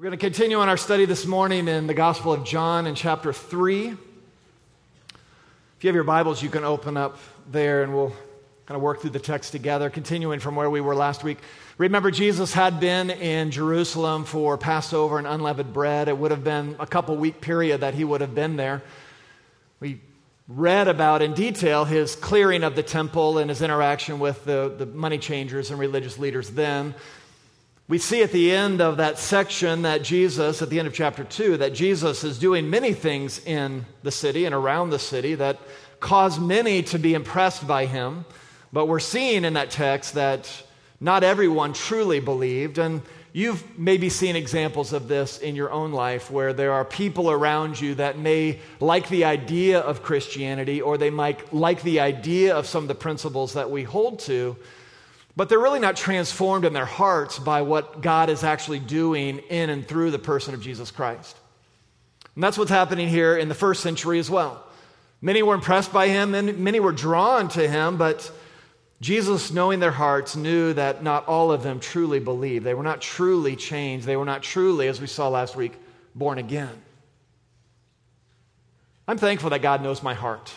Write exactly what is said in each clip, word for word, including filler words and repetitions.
We're going to continue on our study this morning in the Gospel of John in chapter three. If you have your Bibles, you can open up there and we'll kind of work through the text together, continuing from where we were last week. Remember, Jesus had been in Jerusalem for Passover and unleavened bread. It would have been a couple week period that he would have been there. We read about in detail his clearing of the temple and his interaction with the, the money changers and religious leaders then. We see at the end of that section that Jesus, at the end of chapter two, that Jesus is doing many things in the city and around the city that cause many to be impressed by him. But we're seeing in that text that not everyone truly believed. And you've maybe seen examples of this in your own life where there are people around you that may like the idea of Christianity or they might like the idea of some of the principles that we hold to, but they're really not transformed in their hearts by what God is actually doing in and through the person of Jesus Christ. And that's what's happening here in the first century as well. Many were impressed by him and many were drawn to him, but Jesus, knowing their hearts, knew that not all of them truly believed. They were not truly changed. They were not truly, as we saw last week, born again. I'm thankful that God knows my heart.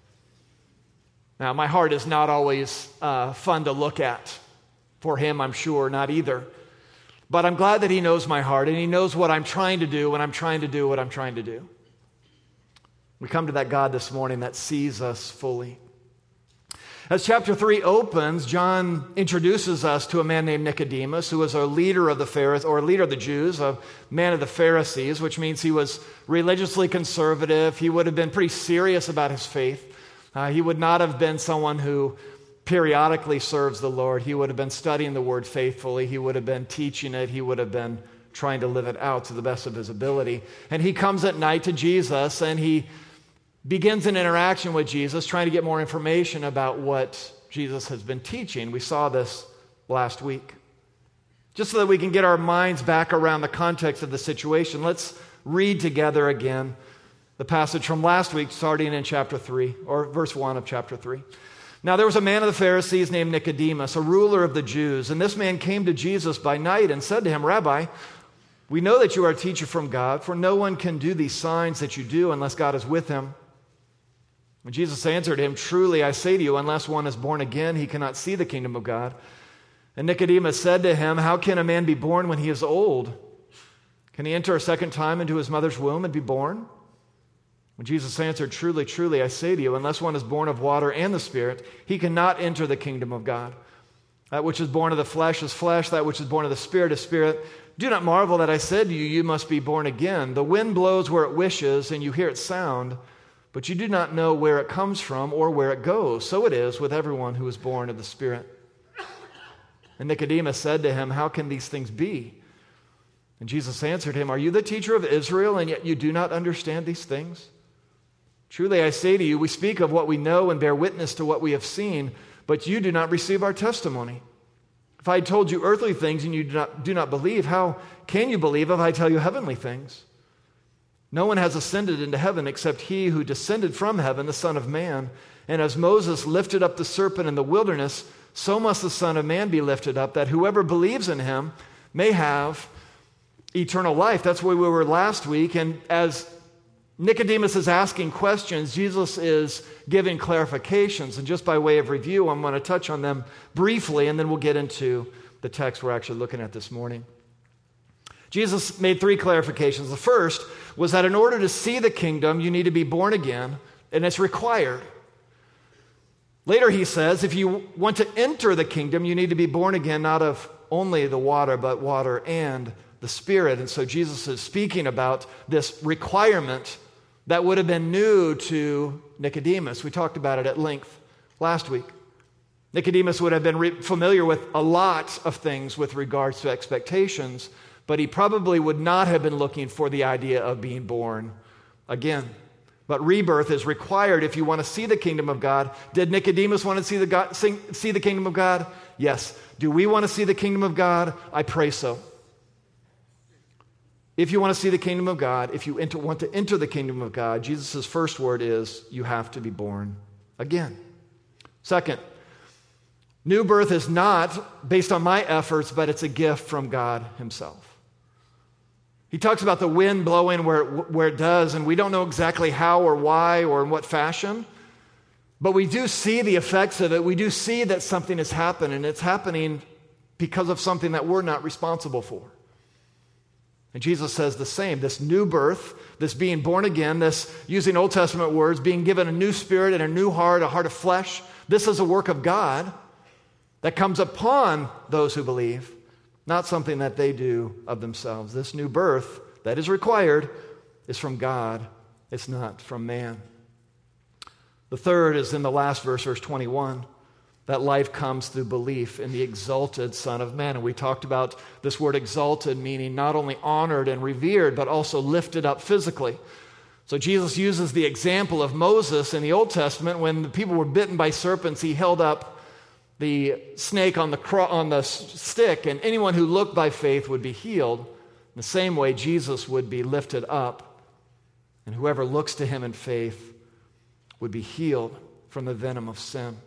Now, my heart is not always uh, fun to look at. For him, I'm sure, not either. But I'm glad that he knows my heart, and he knows what I'm trying to do when I'm trying to do what I'm trying to do. We come to that God this morning that sees us fully. As chapter three opens, John introduces us to a man named Nicodemus, who was a leader of the Pharisees, or a leader of the Jews, a man of the Pharisees, which means he was religiously conservative. He would have been pretty serious about his faith. Uh, he would not have been someone who periodically serves the Lord. He would have been studying the Word faithfully. He would have been teaching it. He would have been trying to live it out to the best of his ability. And he comes at night to Jesus, and he begins an interaction with Jesus, trying to get more information about what Jesus has been teaching. We saw this last week. Just so that we can get our minds back around the context of the situation, let's read together again the passage from last week, starting in chapter three, or verse one of chapter three. Now there was a man of the Pharisees named Nicodemus, a ruler of the Jews, and this man came to Jesus by night and said to him, "Rabbi, we know that you are a teacher from God, for no one can do these signs that you do unless God is with him." And Jesus answered him, "Truly I say to you, unless one is born again, he cannot see the kingdom of God." And Nicodemus said to him, "How can a man be born when he is old? Can he enter a second time into his mother's womb and be born?" When Jesus answered, "Truly, truly, I say to you, unless one is born of water and the Spirit, he cannot enter the kingdom of God. That which is born of the flesh is flesh, that which is born of the Spirit is spirit. Do not marvel that I said to you, you must be born again. The wind blows where it wishes, and you hear its sound, but you do not know where it comes from or where it goes. So it is with everyone who is born of the Spirit." And Nicodemus said to him, "How can these things be?" And Jesus answered him, "Are you the teacher of Israel, and yet you do not understand these things? Truly I say to you, we speak of what we know and bear witness to what we have seen, but you do not receive our testimony. If I had told you earthly things and you do not, do not believe, how can you believe if I tell you heavenly things? No one has ascended into heaven except he who descended from heaven, the Son of Man. And as Moses lifted up the serpent in the wilderness, so must the Son of Man be lifted up, that whoever believes in him may have eternal life." That's where we were last week. And as Nicodemus is asking questions, Jesus is giving clarifications. And just by way of review, I'm going to touch on them briefly, and then we'll get into the text we're actually looking at this morning. Jesus made three clarifications. The first was that in order to see the kingdom, you need to be born again, and it's required. Later he says, if you want to enter the kingdom, you need to be born again, not of only the water, but water and the Spirit. And so Jesus is speaking about this requirement that would have been new to Nicodemus. We talked about it at length last week. Nicodemus would have been re- familiar with a lot of things with regards to expectations, but he probably would not have been looking for the idea of being born again. But rebirth is required if you want to see the kingdom of God. Did Nicodemus want to see the, God, see the kingdom of God? Yes. Do we want to see the kingdom of God? I pray so. If you want to see the kingdom of God, if you enter, want to enter the kingdom of God, Jesus' first word is, you have to be born again. Second, new birth is not based on my efforts, but it's a gift from God himself. He talks about the wind blowing where it, where it does, and we don't know exactly how or why or in what fashion, but we do see the effects of it. We do see that something has happened, and it's happening because of something that we're not responsible for. And Jesus says the same. This new birth, this being born again, this, using Old Testament words, being given a new spirit and a new heart, a heart of flesh, this is a work of God that comes upon those who believe, not something that they do of themselves. This new birth that is required is from God. It's not from man. The third is in the last verse, verse twenty-one. That life comes through belief in the exalted Son of Man. And we talked about this word exalted, meaning not only honored and revered, but also lifted up physically. So Jesus uses the example of Moses in the Old Testament. When the people were bitten by serpents, he held up the snake on the, cro- on the stick, and anyone who looked by faith would be healed. In the same way, Jesus would be lifted up, and whoever looks to him in faith would be healed from the venom of sin.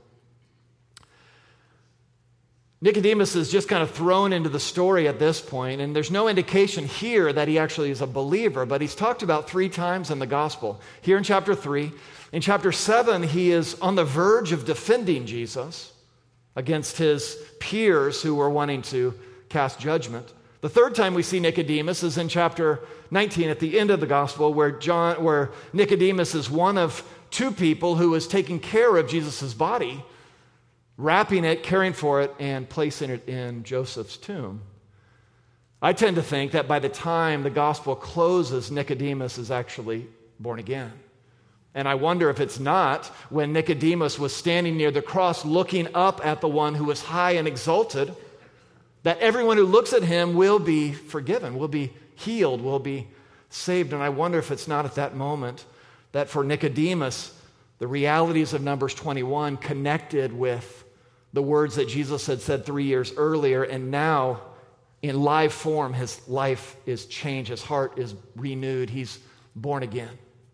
Nicodemus is just kind of thrown into the story at this point, and there's no indication here that he actually is a believer, but he's talked about three times in the gospel. Here in chapter three. In chapter seven, he is on the verge of defending Jesus against his peers who were wanting to cast judgment. The third time we see Nicodemus is in chapter nineteen, at the end of the gospel, where John, where Nicodemus is one of two people who is taking care of Jesus' body, wrapping it, caring for it, and placing it in Joseph's tomb. I tend to think that by the time the gospel closes, Nicodemus is actually born again. And I wonder if it's not when Nicodemus was standing near the cross looking up at the one who was high and exalted, that everyone who looks at him will be forgiven, will be healed, will be saved. And I wonder if it's not at that moment that for Nicodemus, the realities of Numbers twenty-one connected with the words that Jesus had said three years earlier, and now in live form, his life is changed, his heart is renewed, he's born again.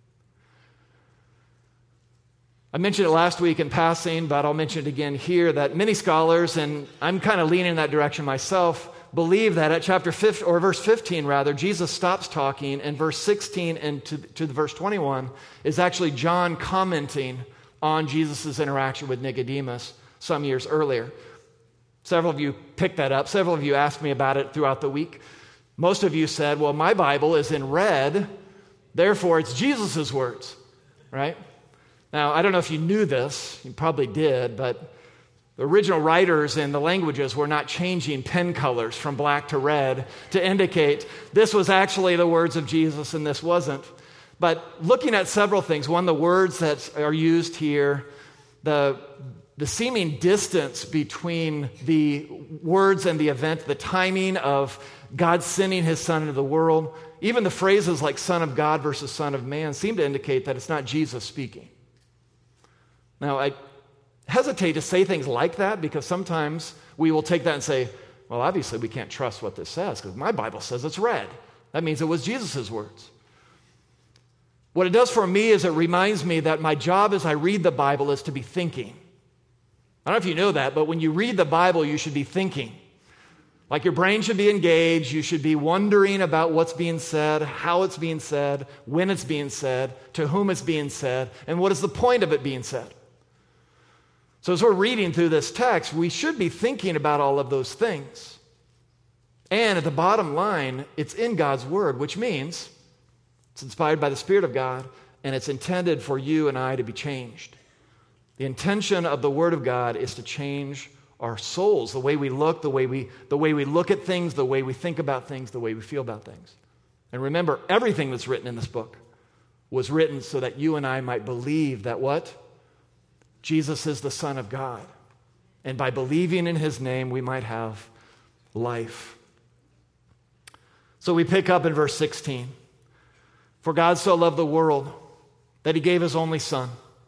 I mentioned it last week in passing, but I'll mention it again here, that many scholars, and I'm kind of leaning in that direction myself, believe that at chapter fifteen, or verse fifteen rather, Jesus stops talking, and verse sixteen and to, to the verse twenty-one is actually John commenting on Jesus' interaction with Nicodemus some years earlier. Several of you picked that up. Several of you asked me about it throughout the week. Most of you said, well, my Bible is in red, therefore it's Jesus' words, right? Now, I don't know if you knew this. You probably did, but the original writers in the languages were not changing pen colors from black to red to indicate this was actually the words of Jesus and this wasn't. But looking at several things, one, the words that are used here, the The seeming distance between the words and the event, the timing of God sending his Son into the world, even the phrases like Son of God versus Son of Man seem to indicate that it's not Jesus speaking. Now, I hesitate to say things like that because sometimes we will take that and say, well, obviously we can't trust what this says because my Bible says it's red. That means it was Jesus' words. What it does for me is it reminds me that my job as I read the Bible is to be thinking. I don't know if you know that, but when you read the Bible, you should be thinking. Like your brain should be engaged. You should be wondering about what's being said, how it's being said, when it's being said, to whom it's being said, and what is the point of it being said. So as we're reading through this text, we should be thinking about all of those things. And at the bottom line, it's in God's Word, which means it's inspired by the Spirit of God, and it's intended for you and I to be changed. The intention of the Word of God is to change our souls, the way we look, the way we, the way we look at things, the way we think about things, the way we feel about things. And remember, everything that's written in this book was written so that you and I might believe that what? Jesus is the Son of God. And by believing in his name, we might have life. So we pick up in verse sixteen. For God so loved the world that he gave his only Son,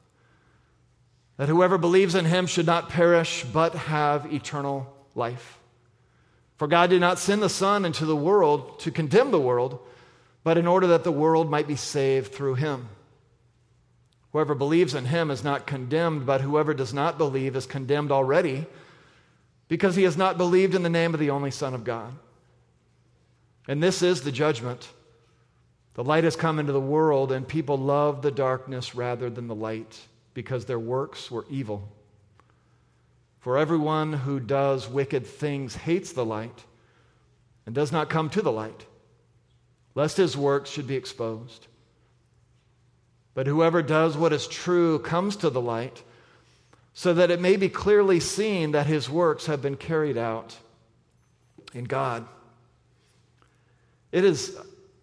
that whoever believes in him should not perish, but have eternal life. For God did not send the Son into the world to condemn the world, but in order that the world might be saved through him. Whoever believes in him is not condemned, but whoever does not believe is condemned already, because he has not believed in the name of the only Son of God. And this is the judgment. The light has come into the world, and people love the darkness rather than the light, because their works were evil. For everyone who does wicked things hates the light and does not come to the light, lest his works should be exposed. But whoever does what is true comes to the light, so that it may be clearly seen that his works have been carried out in God. It is,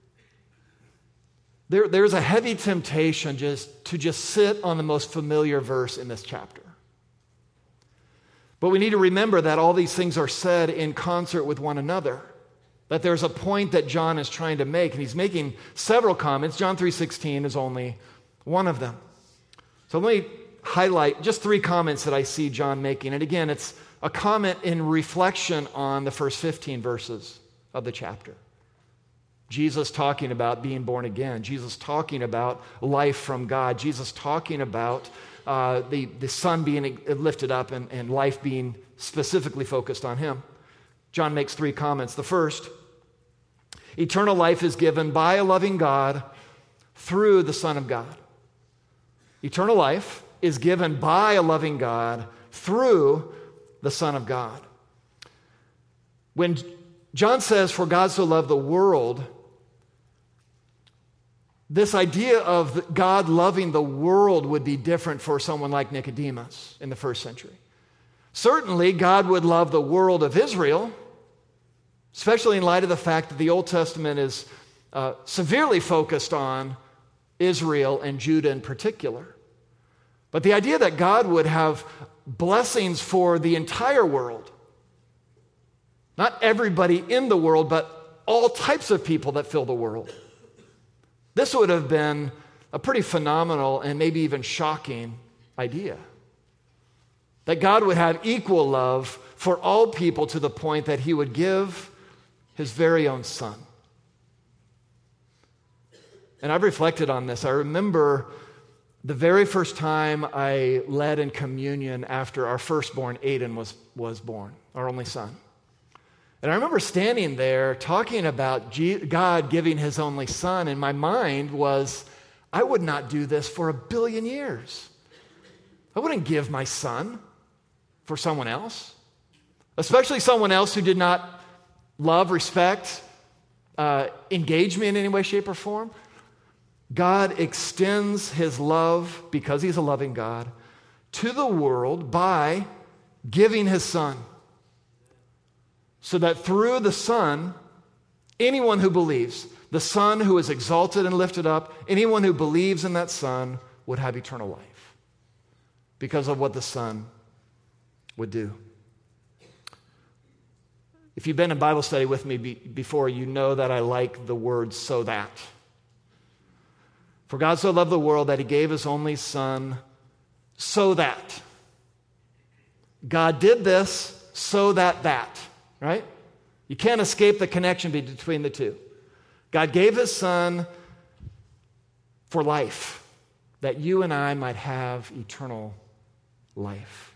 there, there's a heavy temptation just to just sit on the most familiar verse in this chapter. But we need to remember that all these things are said in concert with one another. That there's a point that John is trying to make, and he's making several comments. John three sixteen is only one of them. So let me highlight just three comments that I see John making. And again, it's a comment in reflection on the first fifteen verses of the chapter. Jesus talking about being born again. Jesus talking about life from God. Jesus talking about uh, the, the Son being lifted up and, and life being specifically focused on him. John makes three comments. The first, eternal life is given by a loving God through the Son of God. Eternal life is given by a loving God through the Son of God. When John says, for God so loved the world, this idea of God loving the world would be different for someone like Nicodemus in the first century. Certainly, God would love the world of Israel, especially in light of the fact that the Old Testament is uh, severely focused on Israel and Judah in particular. But the idea that God would have blessings for the entire world, not everybody in the world, but all types of people that fill the world, this would have been a pretty phenomenal and maybe even shocking idea. That God would have equal love for all people to the point that he would give his very own Son. And I've reflected on this. I remember the very first time I led in communion after our firstborn, Aiden, was, was born, our only son. And I remember standing there talking about G- God giving his only Son, and my mind was, I would not do this for a billion years. I wouldn't give my son for someone else, especially someone else who did not love, respect, uh, engage me in any way, shape, or form. God extends his love, because he's a loving God, to the world by giving his Son, so that through the Son, anyone who believes, the Son who is exalted and lifted up, anyone who believes in that Son would have eternal life because of what the Son would do. If you've been in Bible study with me be- before, you know that I like the word so that. For God so loved the world that he gave his only Son, so that. God did this so that that, right? You can't escape the connection between the two. God gave his Son for life, that you and I might have eternal life.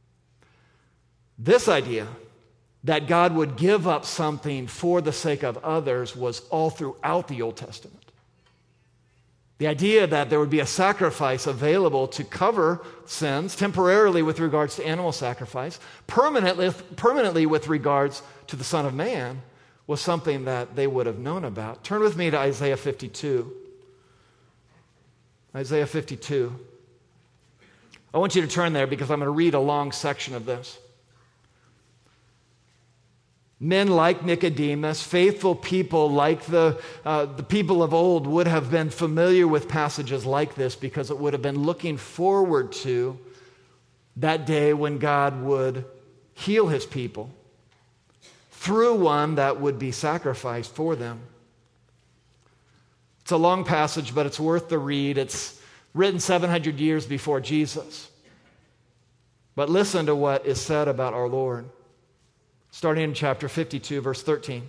This idea that God would give up something for the sake of others was all throughout the Old Testament. The idea that there would be a sacrifice available to cover sins, temporarily with regards to animal sacrifice, permanently, permanently with regards to the Son of Man, was something that they would have known about. Turn with me to Isaiah fifty-two. Isaiah fifty-two. I want you to turn there because I'm going to read a long section of this. Men like Nicodemus, faithful people like the, uh, the people of old, would have been familiar with passages like this because it would have been looking forward to that day when God would heal his people through one that would be sacrificed for them. It's a long passage, but it's worth the read. It's written seven hundred years before Jesus. But listen to what is said about our Lord. Starting in chapter fifty-two, verse thirteen.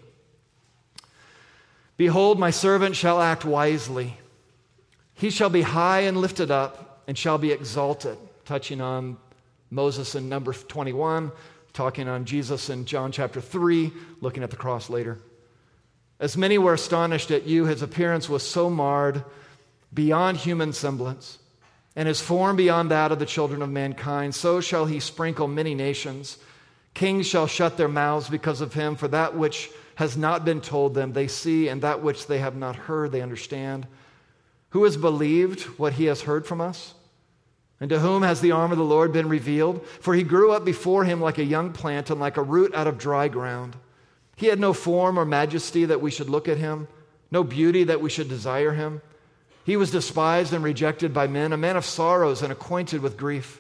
Behold, my servant shall act wisely. He shall be high and lifted up and shall be exalted. Touching on Moses in number twenty-one, talking on Jesus in John chapter three, looking at the cross later. As many were astonished at you, his appearance was so marred beyond human semblance, and his form beyond that of the children of mankind. So shall he sprinkle many nations. Kings shall shut their mouths because of him, for that which has not been told them they see, and that which they have not heard they understand. Who has believed what he has heard from us? And to whom has the arm of the Lord been revealed? For he grew up before him like a young plant and like a root out of dry ground. He had no form or majesty that we should look at him, no beauty that we should desire him. He was despised and rejected by men, a man of sorrows and acquainted with grief.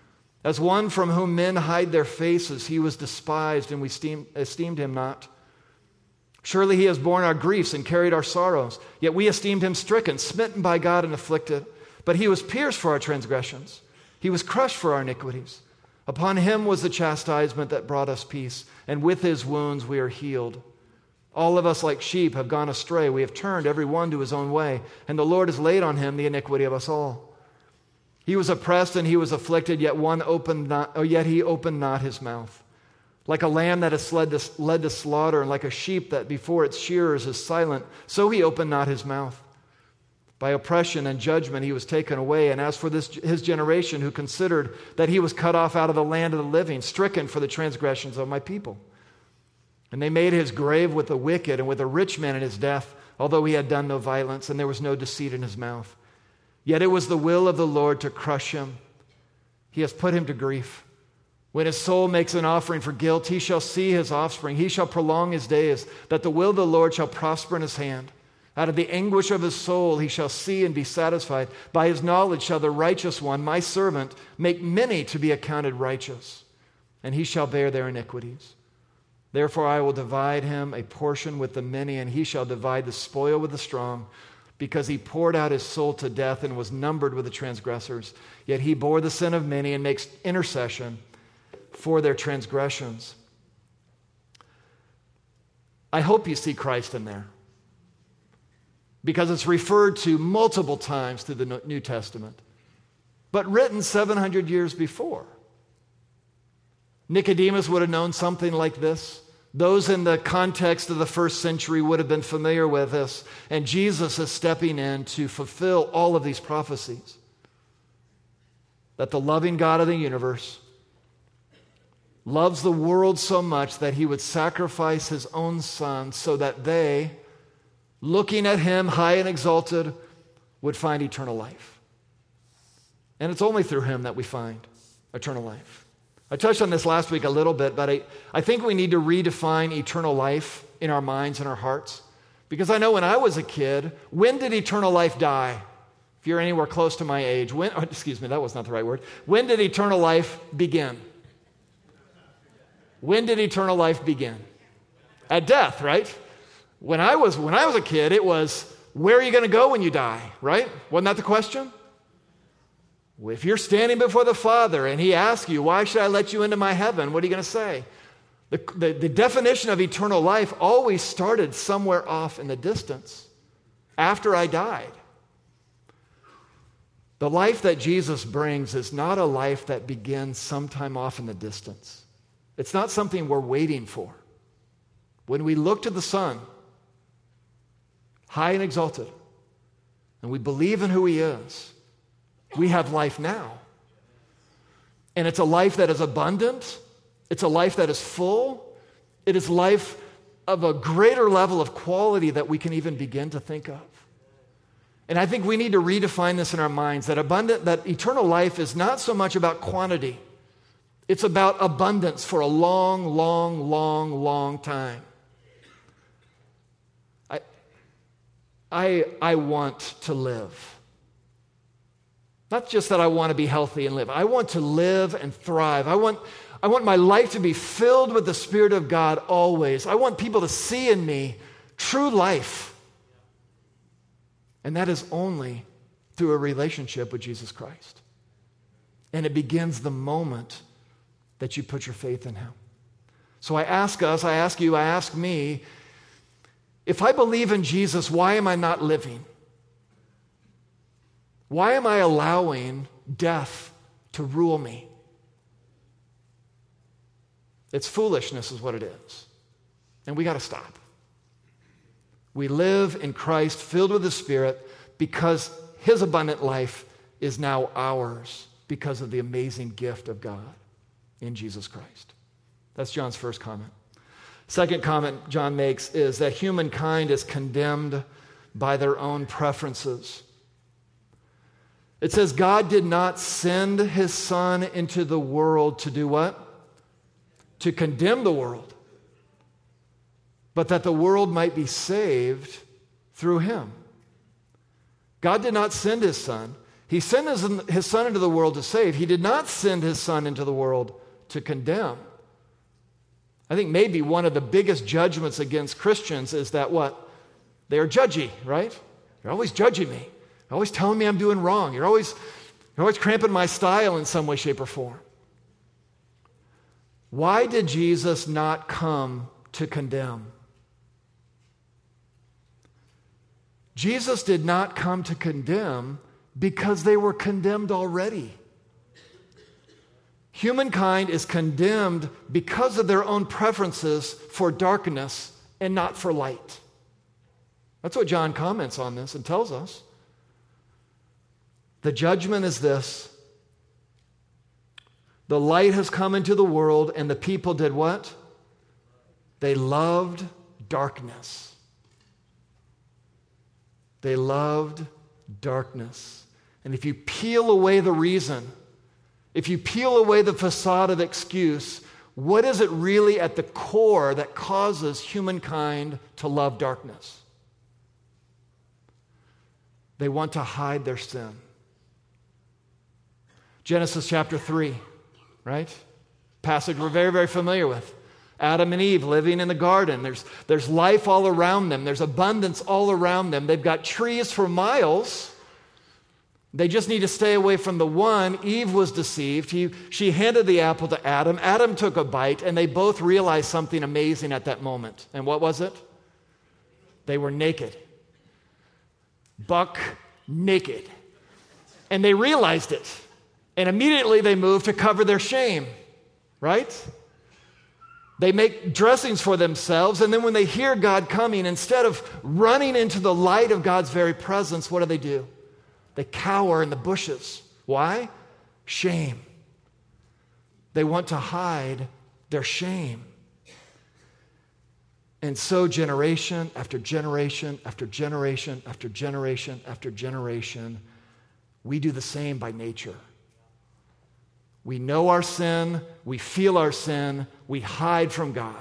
As one from whom men hide their faces, he was despised, and we esteemed, esteemed him not. Surely he has borne our griefs and carried our sorrows, yet we esteemed him stricken, smitten by God, and afflicted. But he was pierced for our transgressions. He was crushed for our iniquities. Upon him was the chastisement that brought us peace, and with his wounds we are healed. All of us like sheep have gone astray. We have turned every one to his own way, and the Lord has laid on him the iniquity of us all. He was oppressed and he was afflicted, yet one opened not, or yet he opened not his mouth. Like a lamb that is led to, led to slaughter, and like a sheep that before its shearers is silent, so he opened not his mouth. By oppression and judgment he was taken away. And as for this his generation, who considered that he was cut off out of the land of the living, stricken for the transgressions of my people. And they made his grave with the wicked and with a rich man in his death, although he had done no violence, and there was no deceit in his mouth. Yet it was the will of the Lord to crush him. He has put him to grief. When his soul makes an offering for guilt, he shall see his offspring. He shall prolong his days, that the will of the Lord shall prosper in his hand. Out of the anguish of his soul he shall see and be satisfied. By his knowledge shall the righteous one, my servant, make many to be accounted righteous, and he shall bear their iniquities. Therefore I will divide him a portion with the many, and he shall divide the spoil with the strong, because he poured out his soul to death and was numbered with the transgressors. Yet he bore the sin of many and makes intercession for their transgressions. I hope you see Christ in there, because it's referred to multiple times through the New Testament, but written seven hundred years before. Nicodemus would have known something like this. Those in the context of the first century would have been familiar with this, and Jesus is stepping in to fulfill all of these prophecies. That the loving God of the universe loves the world so much that he would sacrifice his own son so that they, looking at him high and exalted, would find eternal life. And it's only through him that we find eternal life. I touched on this last week a little bit, but I, I think we need to redefine eternal life in our minds and our hearts. Because I know when I was a kid, when did eternal life die? If you're anywhere close to my age, when, oh, excuse me, that was not the right word. When did eternal life begin? When did eternal life begin? At death, right? When I was when I was a kid, it was, where are you going to go when you die, right? Wasn't that the question? If you're standing before the Father and he asks you, why should I let you into my heaven? What are you going to say? The, the, the definition of eternal life always started somewhere off in the distance after I died. The life that Jesus brings is not a life that begins sometime off in the distance. It's not something we're waiting for. When we look to the Son, high and exalted, and we believe in who he is, we have life now. And it's a life that is abundant. It's a life that is full. It is life of a greater level of quality that we can even begin to think of. And I think we need to redefine this in our minds, that abundant, that eternal life is not so much about quantity. It's about abundance for a long, long, long, long time. I, I, I want to live. Not just that I want to be healthy and live. I want to live and thrive. I want, I want my life to be filled with the Spirit of God always. I want people to see in me true life. And that is only through a relationship with Jesus Christ. And it begins the moment that you put your faith in him. So I ask us, I ask you, I ask me, if I believe in Jesus, why am I not living? Why am I allowing death to rule me? It's foolishness is what it is. And we got to stop. We live in Christ, filled with the Spirit, because his abundant life is now ours because of the amazing gift of God in Jesus Christ. That's John's first comment. Second comment John makes is that humankind is condemned by their own preferences. It says God did not send his Son into the world to do what? To condemn the world, but that the world might be saved through him. God did not send his Son. He sent his, his Son into the world to save. He did not send his Son into the world to condemn. I think maybe one of the biggest judgments against Christians is that what? They are judgy, right? You're always judging me. You're always telling me I'm doing wrong. You're always, you're always cramping my style in some way, shape, or form. Why did Jesus not come to condemn? Jesus did not come to condemn because they were condemned already. Humankind is condemned because of their own preferences for darkness and not for light. That's what John comments on this and tells us. The judgment is this: the light has come into the world, and the people did what? They loved darkness. They loved darkness. And if you peel away the reason, if you peel away the facade of excuse, what is it really at the core that causes humankind to love darkness? They want to hide their sin. Genesis chapter three, right? Passage we're very, very familiar with. Adam and Eve living in the garden. There's, there's life all around them. There's abundance all around them. They've got trees for miles. They just need to stay away from the one. Eve was deceived. He, she handed the apple to Adam. Adam took a bite, and they both realized something amazing at that moment. And what was it? They were naked. Buck naked. And they realized it. And immediately they moved to cover their shame, right? They make dressings for themselves, and then when they hear God coming, instead of running into the light of God's very presence, what do they do? They cower in the bushes. Why? Shame. They want to hide their shame. And so generation after generation after generation after generation after generation, we do the same by nature. We know our sin, we feel our sin, we hide from God.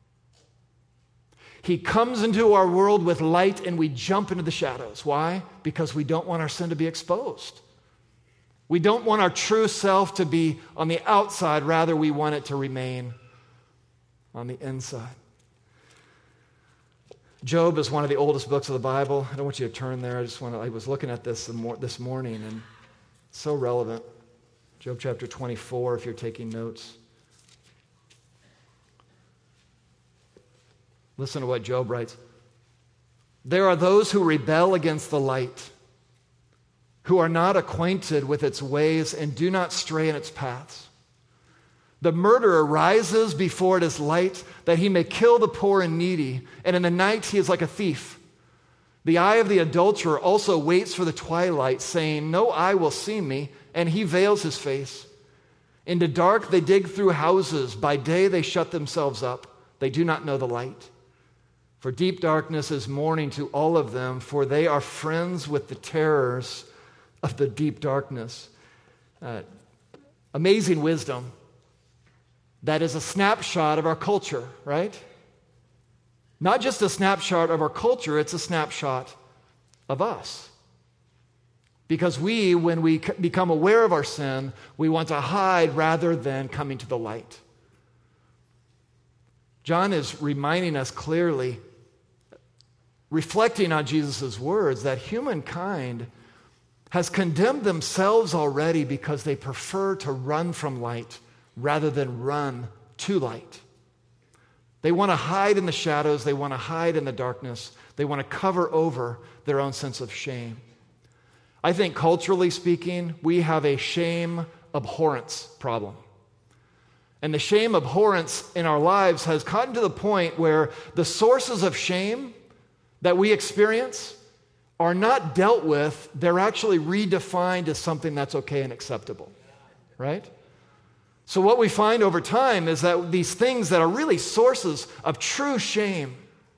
He comes into our world with light and we jump into the shadows. Why? Because we don't want our sin to be exposed. We don't want our true self to be on the outside, rather we want it to remain on the inside. Job is one of the oldest books of the Bible. I don't want you to turn there. I just want to, I was looking at this this morning and it's so relevant. Job chapter twenty-four, if you're taking notes. Listen to what Job writes. There are those who rebel against the light, who are not acquainted with its ways and do not stray in its paths. The murderer rises before it is light, that he may kill the poor and needy, and in the night he is like a thief. The eye of the adulterer also waits for the twilight, saying, no eye will see me, and he veils his face. In the dark they dig through houses, by day they shut themselves up. They do not know the light. For deep darkness is morning to all of them, for they are friends with the terrors of the deep darkness. Uh, amazing wisdom. That is a snapshot of our culture, right? Not just a snapshot of our culture, it's a snapshot of us. Because we, when we become aware of our sin, we want to hide rather than coming to the light. John is reminding us clearly, reflecting on Jesus' words, that humankind has condemned themselves already because they prefer to run from light rather than run to light. They want to hide in the shadows. They want to hide in the darkness. They want to cover over their own sense of shame. I think culturally speaking, we have a shame abhorrence problem. And the shame abhorrence in our lives has gotten to the point where the sources of shame that we experience are not dealt with, they're actually redefined as something that's okay and acceptable, right? So what we find over time is that these things that are really sources of true shame,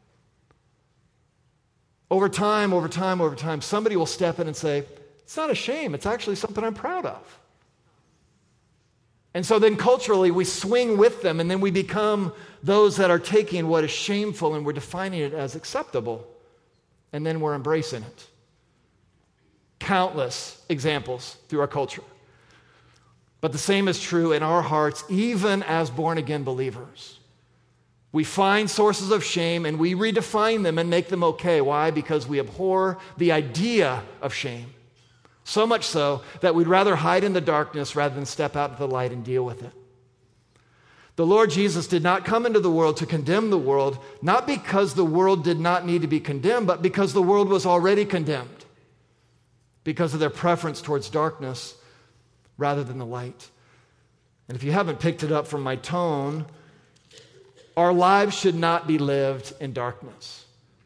over time, over time, over time, somebody will step in and say, it's not a shame, it's actually something I'm proud of. And so then culturally we swing with them, and then we become those that are taking what is shameful and we're defining it as acceptable, and then we're embracing it. Countless examples through our culture. But the same is true in our hearts, even as born-again believers. We find sources of shame and we redefine them and make them okay. Why? Because we abhor the idea of shame. So much so that we'd rather hide in the darkness rather than step out into the light and deal with it. The Lord Jesus did not come into the world to condemn the world, not because the world did not need to be condemned, but because the world was already condemned, because of their preference towards darkness rather than the light. And if you haven't picked it up from my tone, our lives should not be lived in darkness.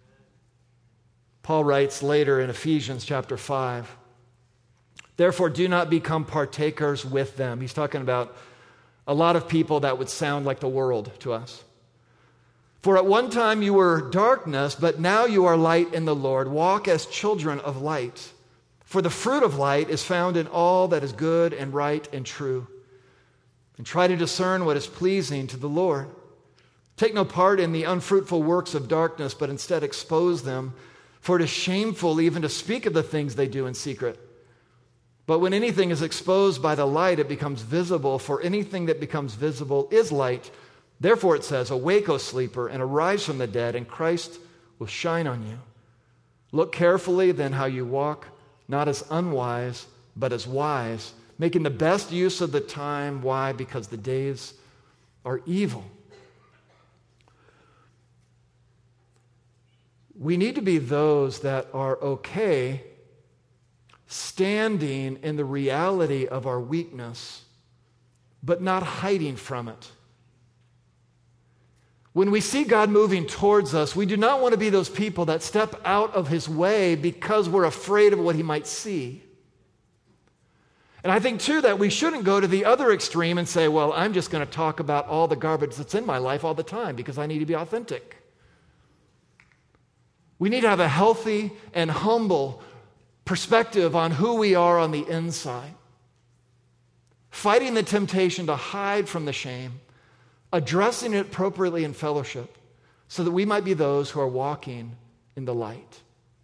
Paul writes later in Ephesians chapter five, therefore do not become partakers with them. He's talking about a lot of people that would sound like the world to us. For at one time you were darkness, but now you are light in the Lord. Walk as children of light. For the fruit of light is found in all that is good and right and true. And try to discern what is pleasing to the Lord. Take no part in the unfruitful works of darkness, but instead expose them. For it is shameful even to speak of the things they do in secret. But when anything is exposed by the light, it becomes visible. For anything that becomes visible is light. Therefore it says, awake, O sleeper, and arise from the dead, and Christ will shine on you. Look carefully then how you walk, not as unwise, but as wise, making the best use of the time. Why? Because the days are evil. We need to be those that are okay standing in the reality of our weakness, but not hiding from it. When we see God moving towards us, we do not want to be those people that step out of His way because we're afraid of what He might see. And I think, too, that we shouldn't go to the other extreme and say, well, I'm just going to talk about all the garbage that's in my life all the time because I need to be authentic. We need to have a healthy and humble perspective on who we are on the inside. Fighting the temptation to hide from the shame, addressing it appropriately in fellowship so that we might be those who are walking in the light.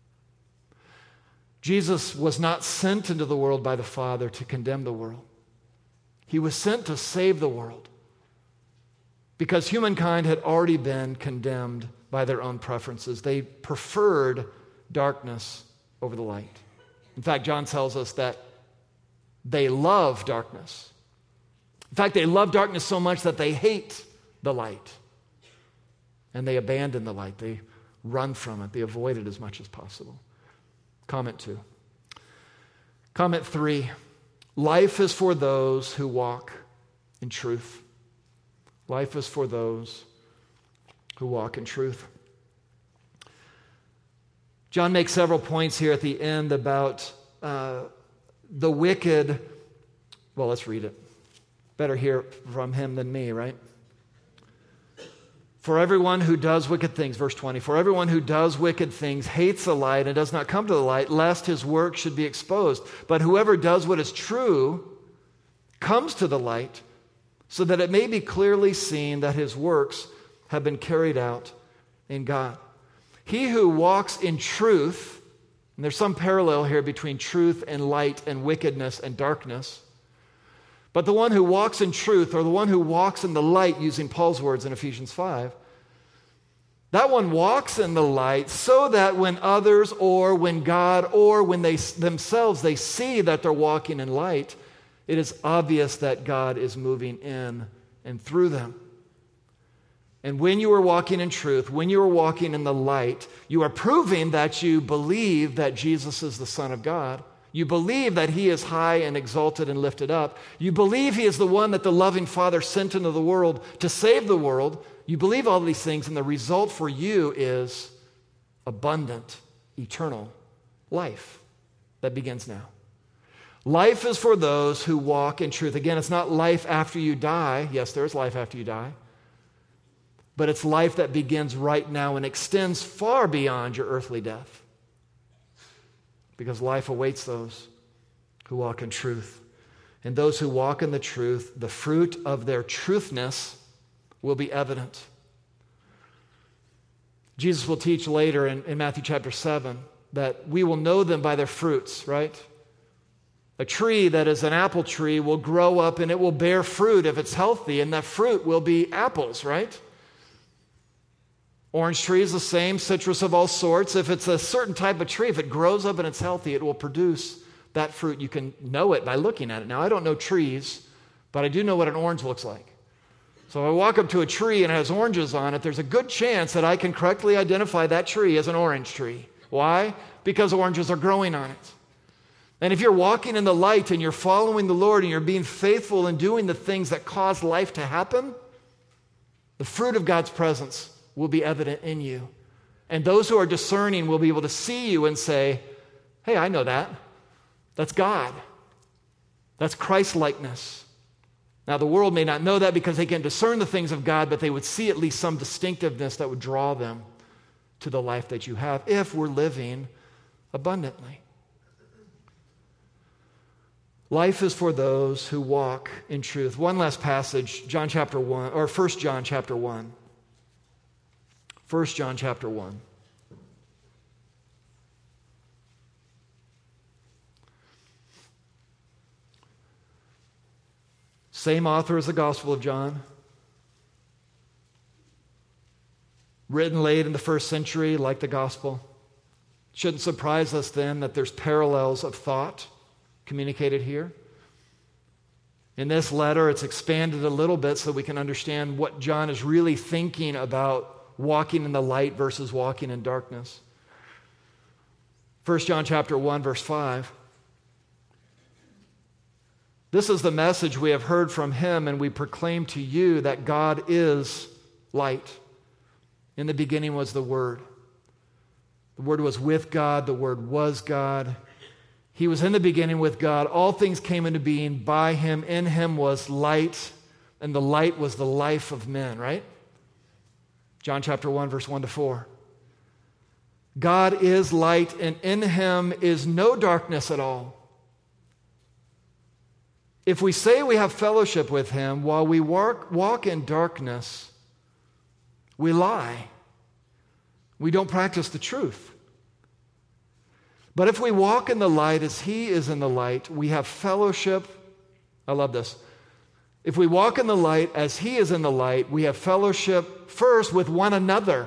Jesus was not sent into the world by the Father to condemn the world. He was sent to save the world because humankind had already been condemned by their own preferences. They preferred darkness over the light. In fact, John tells us that they love darkness. In fact, they love darkness so much that they hate the light. And they abandon the light. They run from it. They avoid it as much as possible. Comment two. Comment three. Life is for those who walk in truth. Life is for those who walk in truth. John makes several points here at the end about uh, the wicked. Well, let's read it. Better hear from him than me, right? For everyone who does wicked things, verse twenty, for everyone who does wicked things hates the light and does not come to the light, lest his work should be exposed. But whoever does what is true comes to the light, so that it may be clearly seen that his works have been carried out in God. He who walks in truth, and there's some parallel here between truth and light and wickedness and darkness, but the one who walks in truth, or the one who walks in the light, using Paul's words in Ephesians five, that one walks in the light so that when others, or when God, or when they themselves, they see that they're walking in light, it is obvious that God is moving in and through them. And when you are walking in truth, when you are walking in the light, you are proving that you believe that Jesus is the Son of God. You believe that He is high and exalted and lifted up. You believe He is the one that the loving Father sent into the world to save the world. You believe all these things, and the result for you is abundant, eternal life that begins now. Life is for those who walk in truth. Again, it's not life after you die. Yes, there is life after you die. But it's life that begins right now and extends far beyond your earthly death. Because life awaits those who walk in truth. And those who walk in the truth, the fruit of their truthness will be evident. Jesus will teach later in, in Matthew chapter seven that we will know them by their fruits, right? A tree that is an apple tree will grow up and it will bear fruit if it's healthy, and that fruit will be apples, right? Orange tree is the same, citrus of all sorts. If it's a certain type of tree, if it grows up and it's healthy, it will produce that fruit. You can know it by looking at it. Now, I don't know trees, but I do know what an orange looks like. So if I walk up to a tree and it has oranges on it, there's a good chance that I can correctly identify that tree as an orange tree. Why? Because oranges are growing on it. And if you're walking in the light and you're following the Lord and you're being faithful and doing the things that cause life to happen, the fruit of God's presence will be evident in you. And those who are discerning will be able to see you and say, hey, I know that. That's God. That's Christ-likeness. Now, the world may not know that because they can discern the things of God, but they would see at least some distinctiveness that would draw them to the life that you have if we're living abundantly. Life is for those who walk in truth. One last passage, John chapter one, or First John chapter one. First John chapter one. Same author as the Gospel of John. Written late in the first century, like the Gospel. Shouldn't surprise us then that there's parallels of thought communicated here. In this letter, it's expanded a little bit so we can understand what John is really thinking about walking in the light versus walking in darkness. First John chapter one, verse five. This is the message we have heard from him, and we proclaim to you that God is light. In the beginning was the Word. The Word was with God. The Word was God. He was in the beginning with God. All things came into being by him. In him was light, and the light was the life of men, right? John chapter one, verse one to four. God is light, and in him is no darkness at all. If we say we have fellowship with him while we walk, walk in darkness, we lie. We don't practice the truth. But if we walk in the light as he is in the light, we have fellowship. I love this. If we walk in the light as he is in the light, we have fellowship first with one another.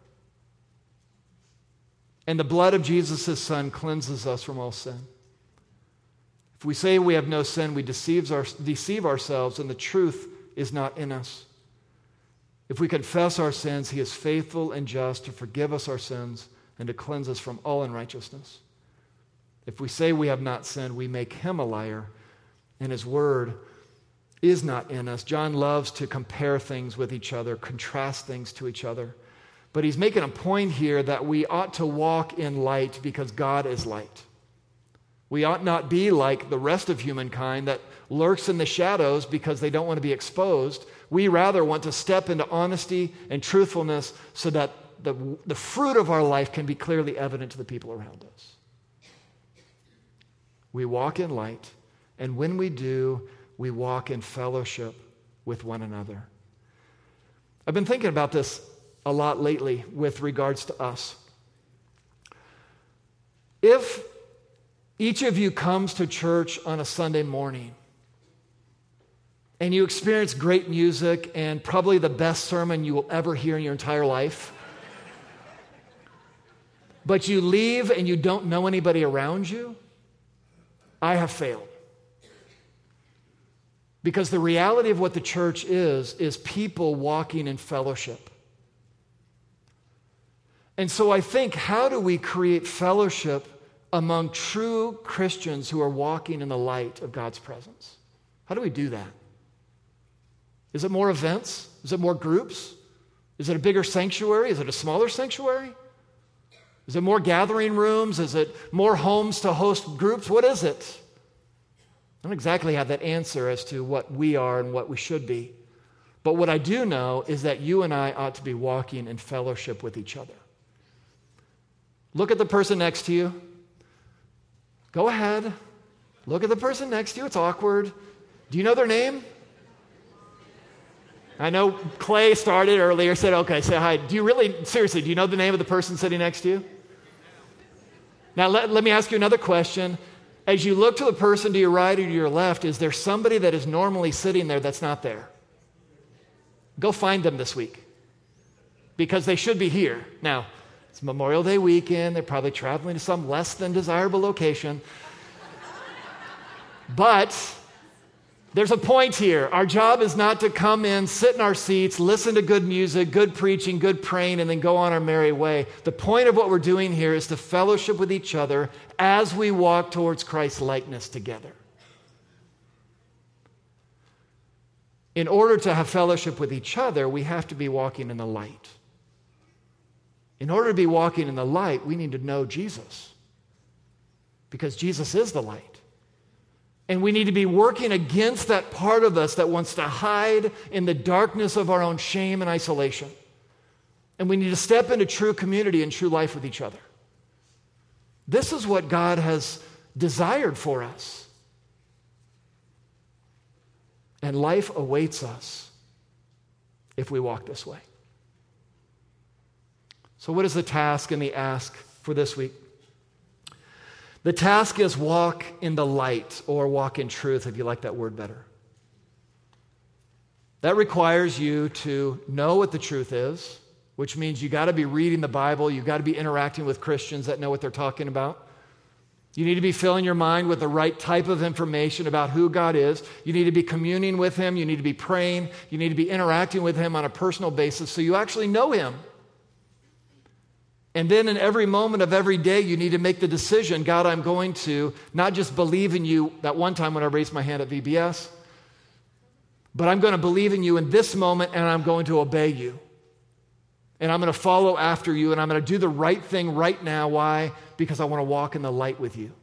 And the blood of Jesus, his Son, cleanses us from all sin. If we say we have no sin, we deceive, our, deceive ourselves, and the truth is not in us. If we confess our sins, he is faithful and just to forgive us our sins and to cleanse us from all unrighteousness. If we say we have not sinned, we make him a liar, and his word is not in us. John loves to compare things with each other, contrast things to each other. But he's making a point here that we ought to walk in light because God is light. We ought not be like the rest of humankind that lurks in the shadows because they don't want to be exposed. We rather want to step into honesty and truthfulness so that the, the fruit of our life can be clearly evident to the people around us. We walk in light, and when we do, we walk in fellowship with one another. I've been thinking about this a lot lately with regards to us. If each of you comes to church on a Sunday morning and you experience great music and probably the best sermon you will ever hear in your entire life, but you leave and you don't know anybody around you, I have failed. Because the reality of what the church is, is people walking in fellowship. And so I think, how do we create fellowship among true Christians who are walking in the light of God's presence? How do we do that? Is it more events? Is it more groups? Is it a bigger sanctuary? Is it a smaller sanctuary? Is it more gathering rooms? Is it more homes to host groups? What is it? I don't exactly have that answer as to what we are and what we should be. But what I do know is that you and I ought to be walking in fellowship with each other. Look at the person next to you. Go ahead. Look at the person next to you. It's awkward. Do you know their name? I know Clay started earlier, said, okay, say hi. Do you really, seriously, do you know the name of the person sitting next to you? Now, let, let me ask you another question. As you look to the person to your right or to your left, is there somebody that is normally sitting there that's not there? Go find them this week, because they should be here. Now, it's Memorial Day weekend. They're probably traveling to some less than desirable location. But there's a point here. Our job is not to come in, sit in our seats, listen to good music, good preaching, good praying, and then go on our merry way. The point of what we're doing here is to fellowship with each other as we walk towards Christ's likeness together. In order to have fellowship with each other, we have to be walking in the light. In order to be walking in the light, we need to know Jesus, because Jesus is the light. And we need to be working against that part of us that wants to hide in the darkness of our own shame and isolation. And we need to step into true community and true life with each other. This is what God has desired for us. And life awaits us if we walk this way. So what is the task and the ask for this week? The task is walk in the light, or walk in truth, if you like that word better. That requires you to know what the truth is, which means you got to be reading the Bible, you got to be interacting with Christians that know what they're talking about. You need to be filling your mind with the right type of information about who God is. You need to be communing with Him. You need to be praying. You need to be interacting with Him on a personal basis so you actually know Him. And then in every moment of every day, you need to make the decision, God, I'm going to not just believe in you that one time when I raised my hand at V B S, but I'm going to believe in you in this moment, and I'm going to obey you. And I'm going to follow after you, and I'm going to do the right thing right now. Why? Because I want to walk in the light with you.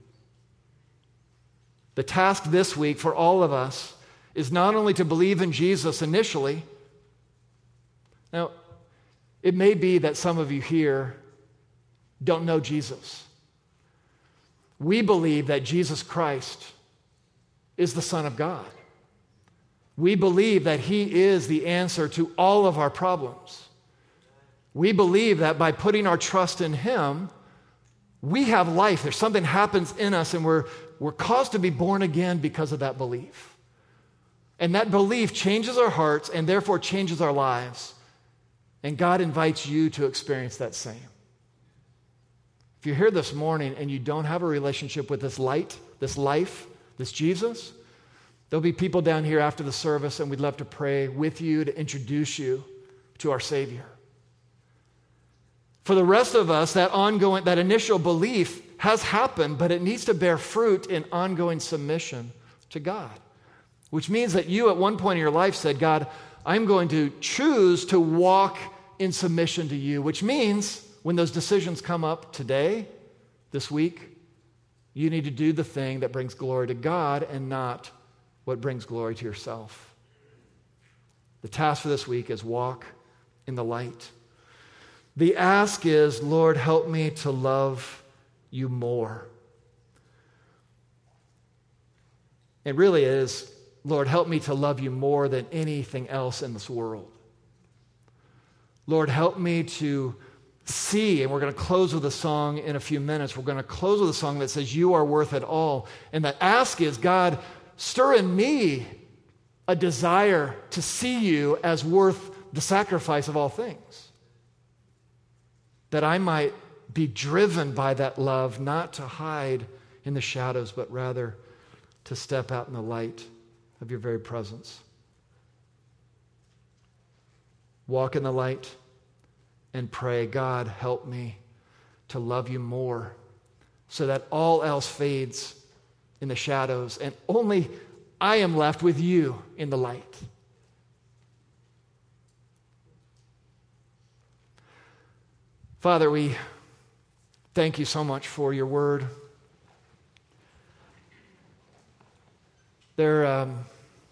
The task this week for all of us is not only to believe in Jesus initially. Now, it may be that some of you here don't know Jesus. We believe that Jesus Christ is the Son of God. We believe that He is the answer to all of our problems. We believe that by putting our trust in Him, we have life. There's something happens in us, and we're, we're caused to be born again because of that belief. And that belief changes our hearts and therefore changes our lives. And God invites you to experience that same. If you're here this morning and you don't have a relationship with this light, this life, this Jesus, there'll be people down here after the service, and we'd love to pray with you to introduce you to our Savior. For the rest of us, that ongoing, that initial belief has happened, but it needs to bear fruit in ongoing submission to God. Which means that you at one point in your life said, God, I'm going to choose to walk in submission to you, which means when those decisions come up today, this week, you need to do the thing that brings glory to God and not what brings glory to yourself. The task for this week is walk in the light. The ask is, Lord, help me to love you more. It really is, Lord, help me to love you more than anything else in this world. Lord, help me to see, and we're going to close with a song in a few minutes. We're going to close with a song that says, you are worth it all. And the ask is, God, stir in me a desire to see you as worth the sacrifice of all things. That I might be driven by that love, not to hide in the shadows, but rather to step out in the light of your very presence. Walk in the light and pray, God, help me to love you more so that all else fades in the shadows and only I am left with you in the light. Father, we thank you so much for your word. There, um,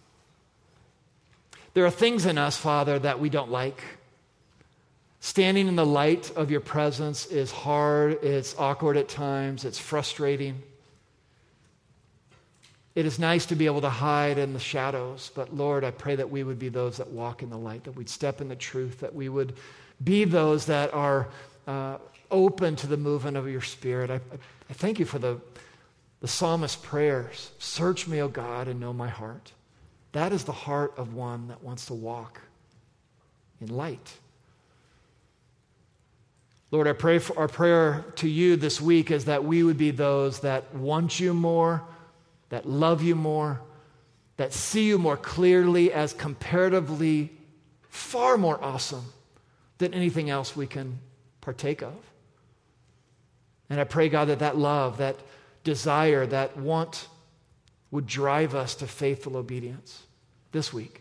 there are things in us, Father, that we don't like. Standing in the light of your presence is hard, it's awkward at times, it's frustrating. It is nice to be able to hide in the shadows, but Lord, I pray that we would be those that walk in the light, that we'd step in the truth, that we would be those that are uh, open to the movement of your Spirit. I, I thank you for the, the psalmist's prayers. Search me, O God, and know my heart. That is the heart of one that wants to walk in light. Lord, I pray for our prayer to you this week is that we would be those that want you more, that love you more, that see you more clearly as comparatively far more awesome than anything else we can partake of. And I pray, God, that that love, that desire, that want would drive us to faithful obedience this week.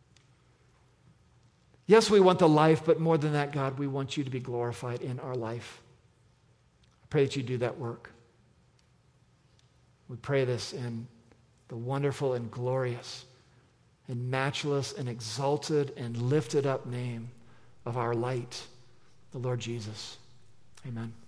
Yes, we want the life, but more than that, God, we want you to be glorified in our life. I pray that you do that work. We pray this in the wonderful and glorious and matchless and exalted and lifted up name of our light, the Lord Jesus. Amen.